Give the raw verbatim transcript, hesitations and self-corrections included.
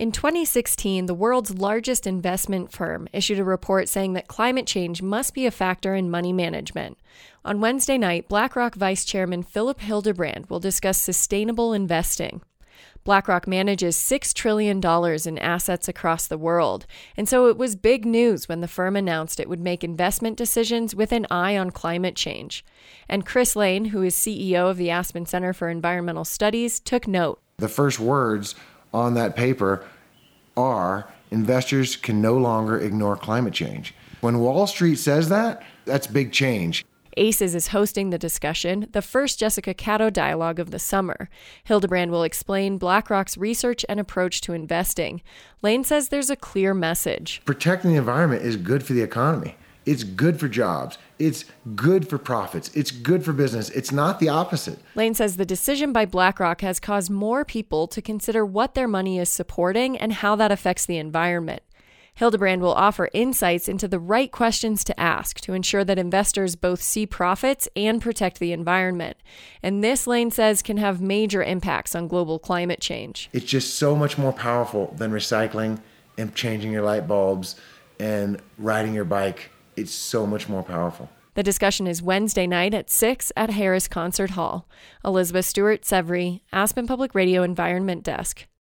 In twenty sixteen, the world's largest investment firm issued a report saying that climate change must be a factor in money management. On Wednesday night, BlackRock Vice Chairman Philip Hildebrand will discuss sustainable investing. BlackRock manages six trillion dollars in assets across the world, and so it was big news when the firm announced it would make investment decisions with an eye on climate change. And Chris Lane, who is C E O of the Aspen Center for Environmental Studies, took note. The first words on that paper are, investors can no longer ignore climate change. When Wall Street says that, that's big change. ACES is hosting the discussion, the first Jessica Cato dialogue of the summer. Hildebrand will explain BlackRock's research and approach to investing. Lane says there's a clear message. Protecting the environment is good for the economy. It's good for jobs. It's good for profits. It's good for business. It's not the opposite. Lane says the decision by BlackRock has caused more people to consider what their money is supporting and how that affects the environment. Hildebrand will offer insights into the right questions to ask to ensure that investors both see profits and protect the environment. And this, Lane says, can have major impacts on global climate change. It's just so much more powerful than recycling and changing your light bulbs and riding your bike. It's so much more powerful. The discussion is Wednesday night at six at Harris Concert Hall. Elizabeth Stewart-Severy, Aspen Public Radio Environment Desk.